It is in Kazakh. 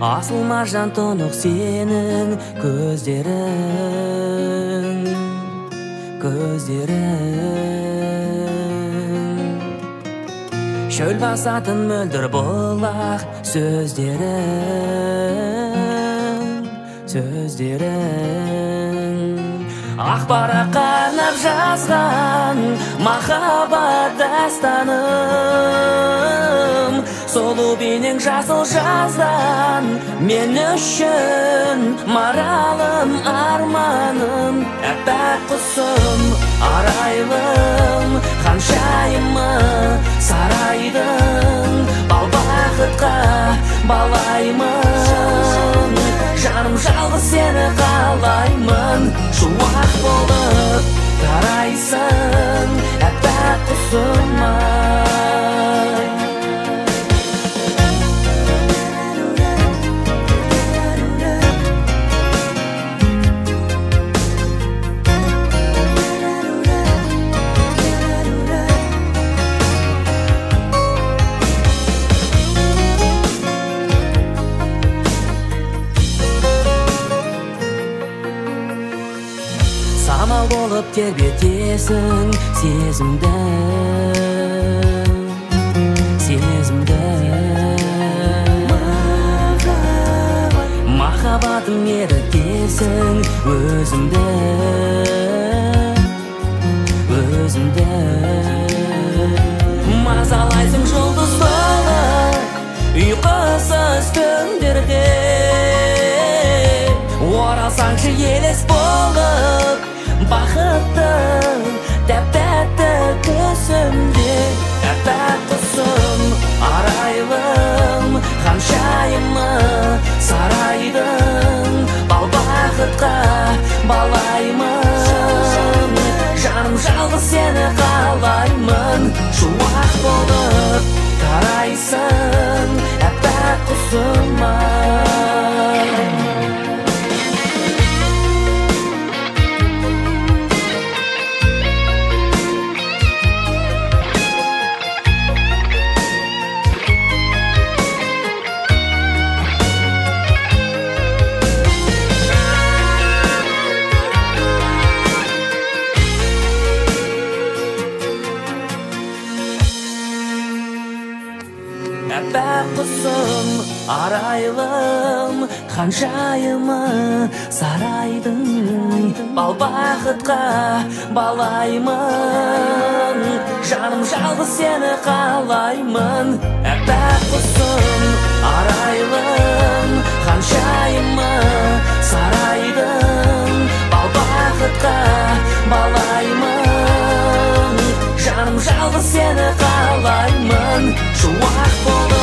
Асыл маржан тұнық сенің көздерің шөл басатын мөлдір бұлақ сөздерің ақ параққа арнап жазған махаббат дастаным сұлу бейнең жасыл жаздан мен үшін маралым арманым әппақ құсым арайлым ханшайымы сарайдың бал бақытқа балаймын жаным жалғыз сені қалаймын шуақ болып тарайсың әппақ құсым-ай самал болып тербетесің сезімді махаббатым ерітесің өзімді мазалайсың жұлдыз болып ұйқысыз түндерде оралсаңшы елес болып бақытты тәп-тәтті түсімде әппақ құсым арайлым ханшайымы сарайдың бал бақытқа балаймын жаным жалғыз сені қалаймын шуақ болып тарайсың әппақ құсым-ай әппақ құсым арайлым ханшайымы сарайдың бал бақытқа балаймын жаным жалғыз сені қалаймын әппақ құсым арайлым ханшайымы сарайдың бал бақытқа балаймын жаным жалғыз сені қалаймын шуақ болып